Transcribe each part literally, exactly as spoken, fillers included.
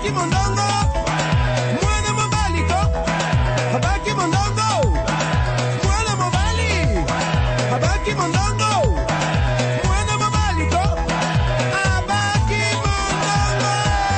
Habaki mondongo, mwana mobaliko. Habaki mondongo, mwana mobali. Habaki mondongo, mwana mobaliko. Habaki mondongo.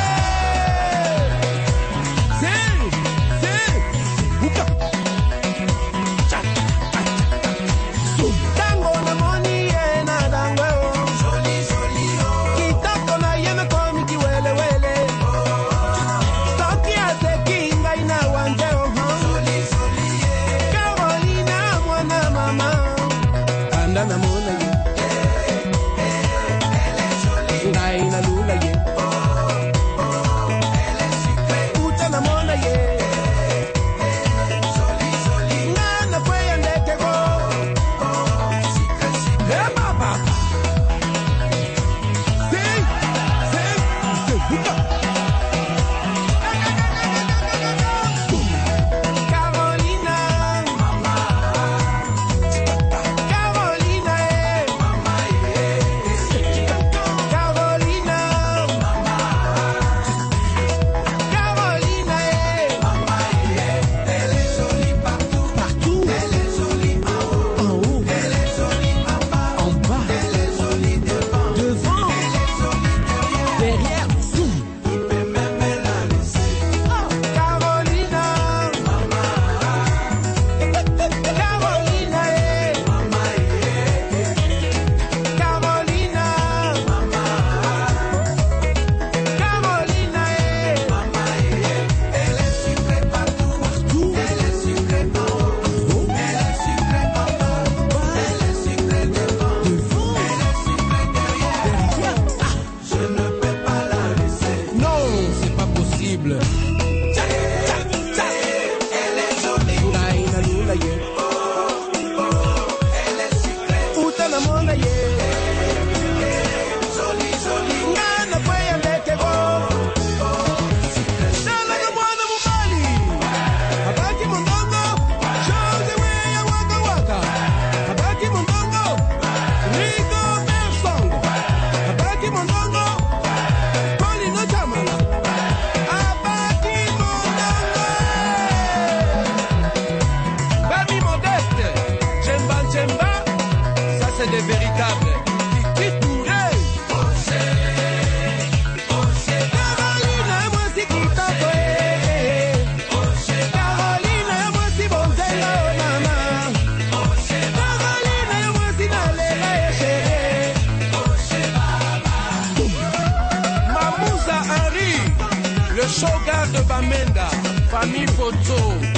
Si, si, uka. Cha, cha, cha, cha. Tango na moni ye na dangwe o. Joli, joli o. Kitoko na ye me komi kiwele wele. Toki ase kinga ina wanje o. Joli, joli ye. Carolina mwana mama. Anda na mona ye. Elle est jolie. Ngai na lula ye. Elle est sucrée. Uta na mona ye. Joli, joli. Nana kwe ndeke go. Hey, papa. Si, si, si, uka. Carolina, mama. Carolina, eh. Mama, eh. Carolina, mama. Carolina, eh. Mama, eh. Elle est jolie partout. Partout. Elle est jolie en haut. En haut. Elle est jolie en bas. En bas. Elle est jolie devant. Devant. Elle est jolie derrière. Derrière. Zoom. Il peut même la laisser. Carolina, mama. Carolina, eh. Mama, eh. Carolina, mama. Carolina, eh. Mama, eh. Elle est sucrée partout. Partout. Elle est sucrée en haut. Elle est sucrée en bas. Elle est sucrée devant. Devant. Elle est sucrée derrière. Je ne peux pas la laisser. Non, c'est pas possible. Elle est jolie. Ngai na lula ye. Elle est sucrée. Uta na mona ye. Jolie, jolie. Ngana kwe ndeke go. Shala na mwana mubali. Habaki mondongo. Jose we ya waka waka. Habaki mondongo. Rico Bersong. Habaki mondongo. Paulinho Chamala. Habaki mondongo. Bami modeste. Djemba Djemba. Ça c'est des véritables. Kiki Touré. Carolina, moi si kitoko eh. Carolina, moi si bonzela oh mama. Carolina, moi si nalela eh chérie. Mamouza Henri, le shogun de Bamenda, famille photo.